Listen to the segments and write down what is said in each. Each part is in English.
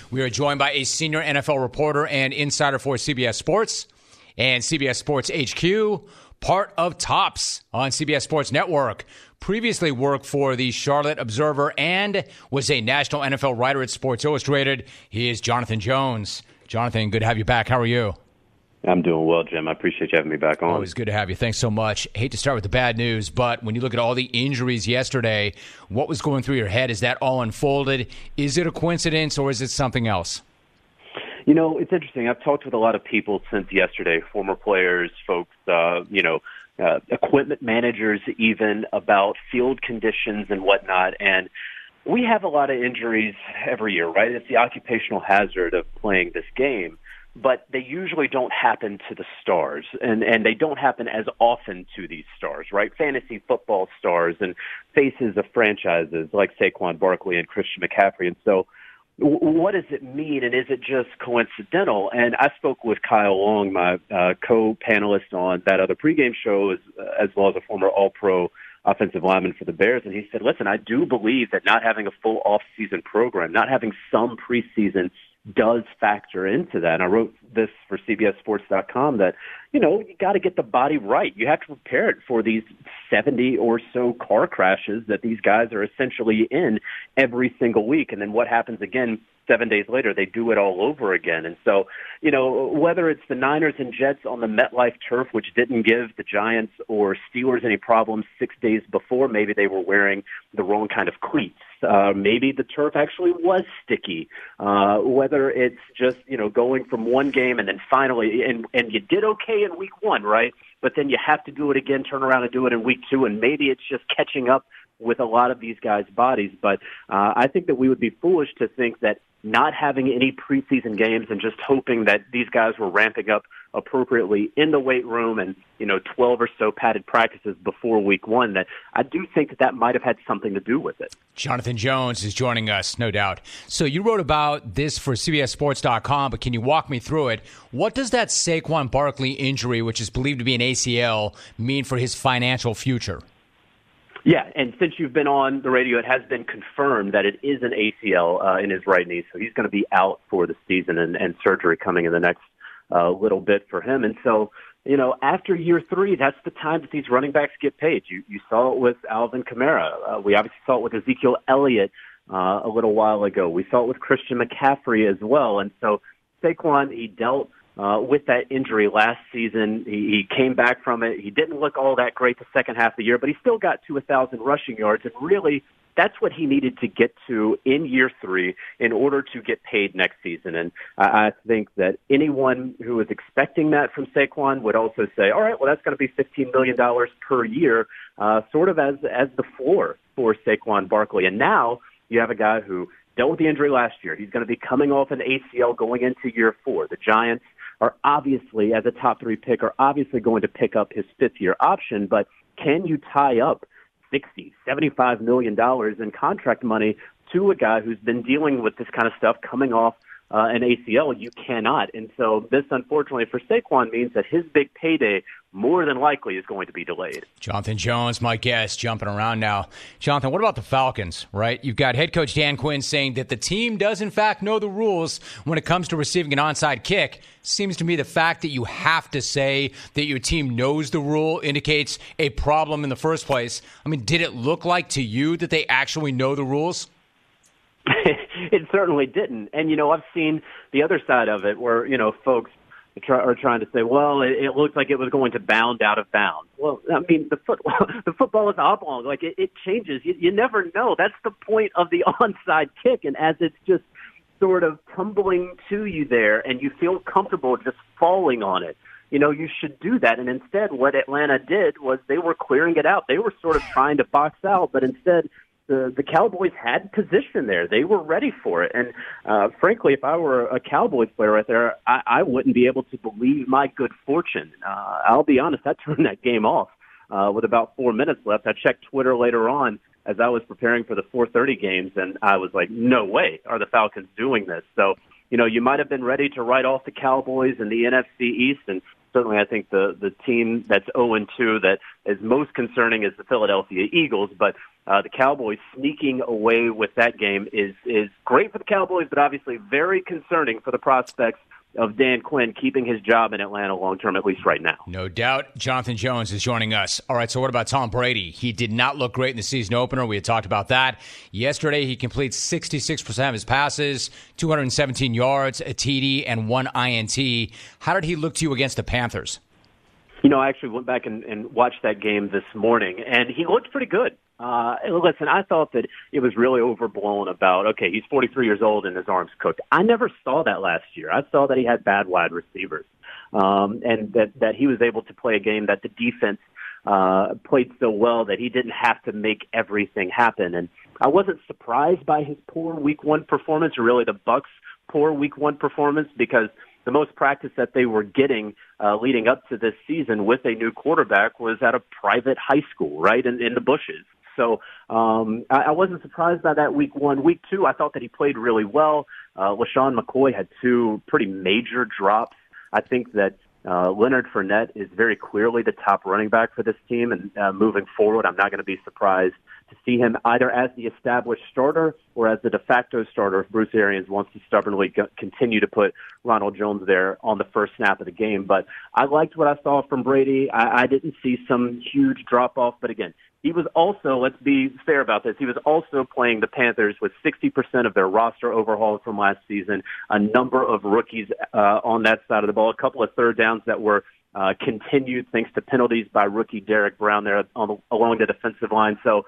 We are joined by a senior NFL reporter and insider for CBS Sports and CBS Sports HQ, part of Tops on CBS Sports Network. Previously worked for the Charlotte Observer and was a national NFL writer at Sports Illustrated. He is Jonathan Jones. Jonathan, good to have you back. How are you? I'm doing well, Jim. I appreciate you having me back on. Always good to have you. Thanks so much. Hate to start with the bad news, but when you look at all the injuries yesterday, what was going through your head? Is that all unfolded? Is it a coincidence or is it something else? You know, it's interesting. I've talked with a lot of people since yesterday, former players, folks, equipment managers even, about field conditions and whatnot. And we have a lot of injuries every year, right? It's the occupational hazard of playing this game. But they usually don't happen to the stars, and they don't happen as often to these stars, right? Fantasy football stars and faces of franchises like Saquon Barkley and Christian McCaffrey. And so what does it mean, and is it just coincidental? And I spoke with Kyle Long, my co-panelist on that other pregame show, as well as a former All-Pro offensive lineman for the Bears, and he said, listen, I do believe that not having a full off-season program, not having some preseason does factor into that. And I wrote this for CBSSports.com that, you got to get the body right. You have to prepare it for these 70 or so car crashes that these guys are essentially in every single week. And then what happens again 7 days later? They do it all over again. And so, whether it's the Niners and Jets on the MetLife turf, which didn't give the Giants or Steelers any problems 6 days before, maybe they were wearing the wrong kind of cleats. Maybe the turf actually was sticky. Whether it's just, going from one game and then finally, and you did okay in week one, right? But then you have to do it again, turn around and do it in week two, and maybe it's just catching up with a lot of these guys' bodies. But I think that we would be foolish to think that not having any preseason games and just hoping that these guys were ramping up appropriately in the weight room and, 12 or so padded practices before week one, that I do think that might have had something to do with it. Jonathan Jones is joining us, no doubt. So you wrote about this for CBSSports.com, but can you walk me through it? What does that Saquon Barkley injury, which is believed to be an ACL, mean for his financial future? Yeah, and since you've been on the radio, it has been confirmed that it is an ACL in his right knee, so he's going to be out for the season and surgery coming in the next little bit for him. And so, after year three, that's the time that these running backs get paid. You saw it with Alvin Kamara. We obviously saw it with Ezekiel Elliott a little while ago. We saw it with Christian McCaffrey as well. And so Saquon, he dealt with that injury last season. He came back from it. He didn't look all that great the second half of the year, but he still got to 1,000 rushing yards. And really, that's what he needed to get to in year three in order to get paid next season. And I think that anyone who was expecting that from Saquon would also say, all right, well, that's going to be $15 million per year, sort of as the floor for Saquon Barkley. And now you have a guy who dealt with the injury last year. He's going to be coming off an ACL going into year four. The Giants are obviously, as a top three pick, are obviously going to pick up his fifth-year option, but can you tie up $60, $75 million in contract money to a guy who's been dealing with this kind of stuff coming off an ACL? You cannot. And so this, unfortunately, for Saquon means that his big payday more than likely is going to be delayed. Jonathan Jones, my guest, jumping around now. Jonathan, what about the Falcons, right? You've got head coach Dan Quinn saying that the team does, in fact, know the rules when it comes to receiving an onside kick. Seems to me the fact that you have to say that your team knows the rule indicates a problem in the first place. I mean, did it look like to you that they actually know the rules? It certainly didn't. And, I've seen the other side of it where, folks are trying to say, well, it looked like it was going to bound out of bounds. Well, I mean, the football is oblong. Like, it changes. You never know. That's the point of the onside kick. And as it's just sort of tumbling to you there and you feel comfortable just falling on it, you should do that. And instead, what Atlanta did was they were clearing it out. They were sort of trying to box out, but instead the Cowboys had position there. They were ready for it. And frankly, if I were a Cowboys player right there, I wouldn't be able to believe my good fortune. I'll be honest, I turned that game off with about 4 minutes left. I checked Twitter later on as I was preparing for the 4:30 games, and I was like, no way are the Falcons doing this. So, you might have been ready to write off the Cowboys and the NFC East, and certainly I think the team that's 0-2 that is most concerning is the Philadelphia Eagles. But the Cowboys sneaking away with that game is great for the Cowboys, but obviously very concerning for the prospects of Dan Quinn keeping his job in Atlanta long-term, at least right now. No doubt. Jonathan Jones is joining us. All right, so what about Tom Brady? He did not look great in the season opener. We had talked about that. Yesterday, he completes 66% of his passes, 217 yards, a TD, and 1 INT. How did he look to you against the Panthers? I actually went back and watched that game this morning, and he looked pretty good. Listen, I thought that it was really overblown about, okay, he's 43 years old and his arm's cooked. I never saw that last year. I saw that he had bad wide receivers, and that he was able to play a game that the defense played so well that he didn't have to make everything happen. And I wasn't surprised by his poor Week 1 performance, or really the Bucs' poor Week 1 performance, because the most practice that they were getting leading up to this season with a new quarterback was at a private high school, right, in the bushes. So I wasn't surprised by that Week 1. Week 2, I thought that he played really well. LaShawn McCoy had 2 pretty major drops. I think that Leonard Fournette is very clearly the top running back for this team, and moving forward, I'm not going to be surprised to see him either as the established starter or as the de facto starter if Bruce Arians wants to stubbornly continue to put Ronald Jones there on the first snap of the game. But I liked what I saw from Brady. I didn't see some huge drop-off, but again, he was also, let's be fair about this, he was also playing the Panthers with 60% of their roster overhauled from last season, a number of rookies on that side of the ball, a couple of third downs that were continued thanks to penalties by rookie Derek Brown there along the defensive line. So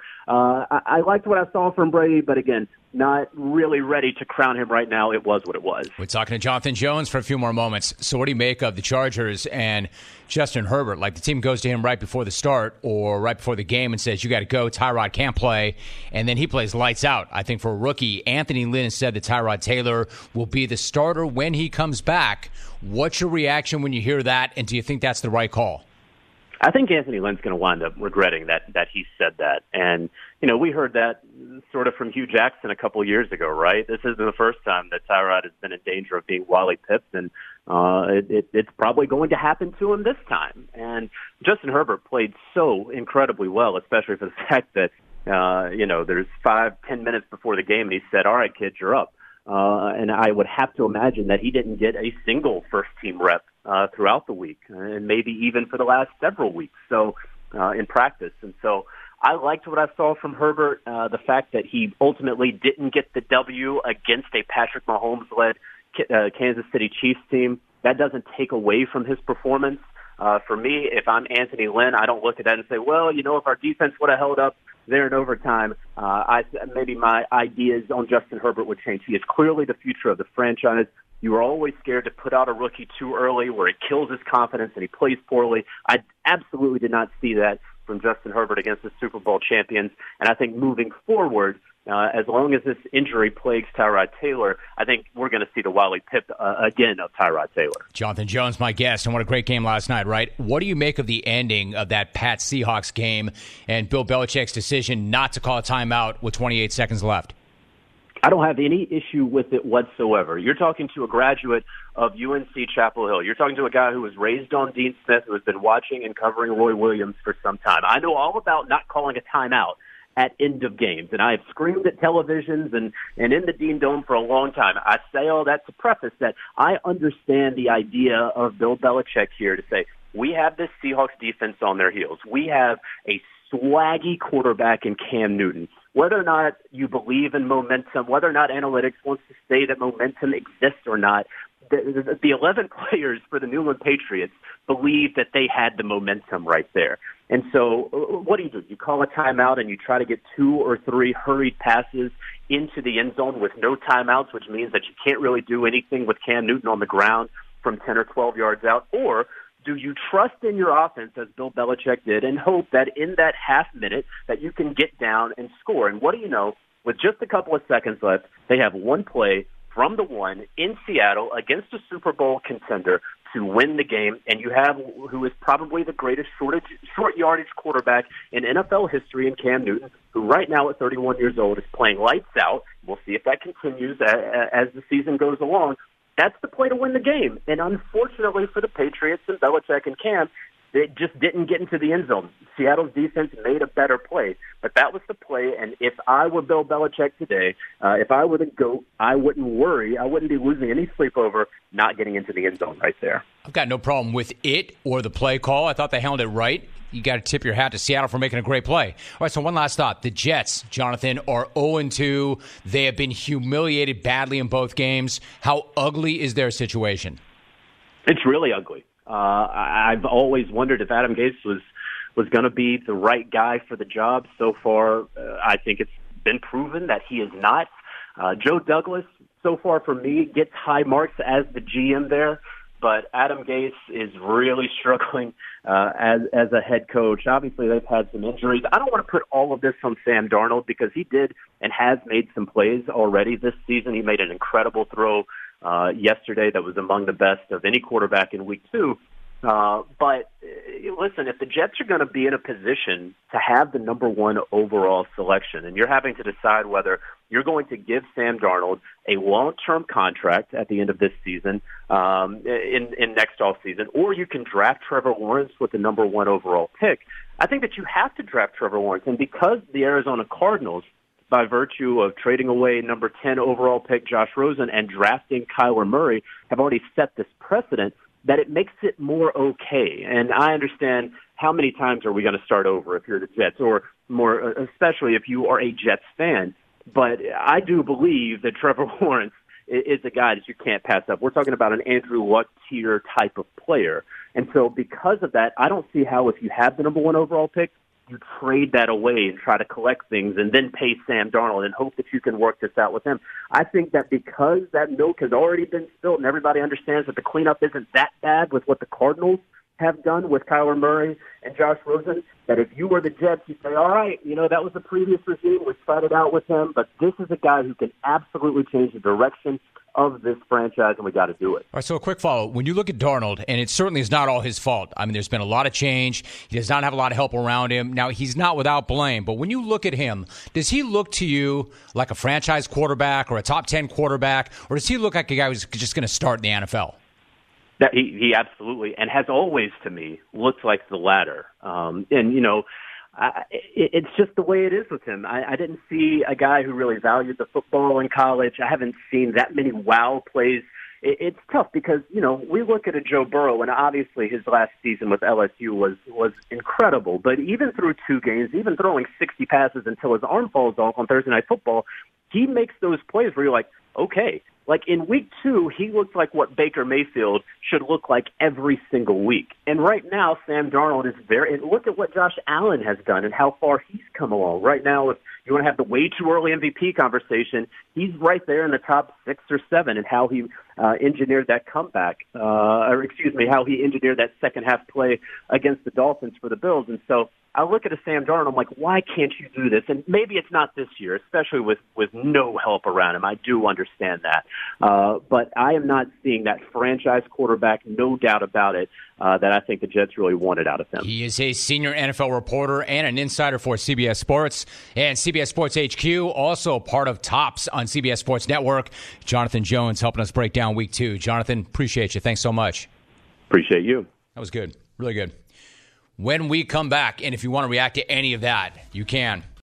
I liked what I saw from Brady, but again, not really ready to crown him right now. It was what it was. We're talking to Jonathan Jones for a few more moments. So what do you make of the Chargers and Justin Herbert? Like, the team goes to him right before the start or right before the game and says, you got to go, Tyrod can't play, and then he plays lights out. I think for a rookie, Anthony Lynn said that Tyrod Taylor will be the starter when he comes back. What's your reaction when you hear that, and do you think that's the right call? I think Anthony Lynn's going to wind up regretting that he said that. And, we heard that sort of from Hugh Jackson a couple of years ago, right? This isn't the first time that Tyrod has been in danger of being Wally pipped, and it's probably going to happen to him this time. And Justin Herbert played so incredibly well, especially for the fact that, there's 5-10 minutes before the game, and he said, all right, kids, you're up. And I would have to imagine that he didn't get a single first-team rep throughout the week, and maybe even for the last several weeks in practice. And so I liked what I saw from Herbert, the fact that he ultimately didn't get the W against a Patrick Mahomes-led Kansas City Chiefs team. That doesn't take away from his performance. For me, if I'm Anthony Lynn, I don't look at that and say, well, if our defense would have held up there in overtime, maybe my ideas on Justin Herbert would change. He is clearly the future of the franchise. You are always scared to put out a rookie too early where it kills his confidence and he plays poorly. I absolutely did not see that from Justin Herbert against the Super Bowl champions. And I think moving forward, as long as this injury plagues Tyrod Taylor, I think we're going to see the Wally Pipp again of Tyrod Taylor. Jonathan Jones, my guest, and what a great game last night, right? What do you make of the ending of that Pats Seahawks game and Bill Belichick's decision not to call a timeout with 28 seconds left? I don't have any issue with it whatsoever. You're talking to a graduate of UNC Chapel Hill. You're talking to a guy who was raised on Dean Smith, who has been watching and covering Roy Williams for some time. I know all about not calling a timeout at end of games, and I have screamed at televisions and in the Dean Dome for a long time. I say all that to preface that I understand the idea of Bill Belichick here to say, we have this Seahawks defense on their heels. We have a swaggy quarterback in Cam Newton. Whether or not you believe in momentum, whether or not analytics wants to say that momentum exists or not, the 11 players for the New England Patriots believe that they had the momentum right there. And so what do? You call a timeout and you try to get 2 or 3 hurried passes into the end zone with no timeouts, which means that you can't really do anything with Cam Newton on the ground from 10 or 12 yards out? Or do you trust in your offense, as Bill Belichick did, and hope that in that half minute that you can get down and score? And what do you know? With just a couple of seconds left, they have one play from the one in Seattle against a Super Bowl contender to win the game, and you have who is probably the greatest short yardage quarterback in NFL history in Cam Newton, who right now at 31 years old is playing lights out. We'll see if that continues as the season goes along. That's the play to win the game. And unfortunately for the Patriots and Belichick and Cam, It just didn't get into the end zone. Seattle's defense made a better play, but that was the play. And if I were Bill Belichick today, if I were the GOAT, I wouldn't worry. I wouldn't be losing any sleep over not getting into the end zone right there. I've got no problem with it or the play call. I thought they handled it right. You got to tip your hat to Seattle for making a great play. All right, so one last thought. The Jets, Jonathan, are 0-2. They have been humiliated badly in both games. How ugly is their situation? It's really ugly. I've always wondered if Adam Gase was going to be the right guy for the job. So far, I think it's been proven that he is not. Joe Douglas, so far for me, gets high marks as the GM there. But Adam Gase is really struggling as a head coach. Obviously, they've had some injuries. I don't want to put all of this on Sam Darnold because he did and has made some plays already this season. He made an incredible throw yesterday that was among the best of any quarterback in Week 2. But listen, if the Jets are going to be in a position to have the number 1 overall selection, and you're having to decide whether you're going to give Sam Darnold a long-term contract at the end of this season, in next offseason, or you can draft Trevor Lawrence with the number 1 overall pick, I think that you have to draft Trevor Lawrence. And because the Arizona Cardinals, by virtue of trading away number 10 overall pick Josh Rosen and drafting Kyler Murray, have already set this precedent, that it makes it more okay. And I understand how many times are we going to start over if you're the Jets, or more, especially if you are a Jets fan. But I do believe that Trevor Lawrence is a guy that you can't pass up. We're talking about an Andrew Luck tier type of player. And so because of that, I don't see how if you have the number 1 overall pick, you trade that away and try to collect things and then pay Sam Darnold and hope that you can work this out with him. I think that because that milk has already been spilled and everybody understands that the cleanup isn't that bad with what the Cardinals have done with Kyler Murray and Josh Rosen, that if you were the Jets, you say, all right, that was the previous regime. We tried it out with him, but this is a guy who can absolutely change the direction of this franchise, and we got to do it. All right, so a quick follow. When you look at Darnold, and it certainly is not all his fault. I mean, there's been a lot of change. He does not have a lot of help around him. Now, he's not without blame, but when you look at him, does he look to you like a franchise quarterback or a top 10 quarterback, or does he look like a guy who's just going to start in the NFL? That he absolutely, and has always to me, looked like the latter. It's just the way it is with him. I didn't see a guy who really valued the football in college. I haven't seen that many wow plays. It's tough because, we look at a Joe Burrow, and obviously his last season with LSU was incredible. But even through 2 games, even throwing 60 passes until his arm falls off on Thursday Night Football, he makes those plays where you're like, okay. Like in Week 2, he looks like what Baker Mayfield should look like every single week. And right now, Sam Darnold is very – and look at what Josh Allen has done and how far he's come along. Right now, if you want to have the way too early MVP conversation, he's right there in the top 6 or 7 in how he engineered that comeback, how he engineered that second-half play against the Dolphins for the Bills. And so I look at a Sam Darnold, I'm like, why can't you do this? And maybe it's not this year, especially with no help around him. I do understand that. But I am not seeing that franchise quarterback, no doubt about it, that I think the Jets really wanted out of him. He is a senior NFL reporter and an insider for CBS Sports and CBS Sports HQ, also part of Tops on CBS Sports Network. Jonathan Jones helping us break down Week 2. Jonathan, appreciate you. Thanks so much. Appreciate you. That was good. Really good. When we come back, and if you want to react to any of that, you can.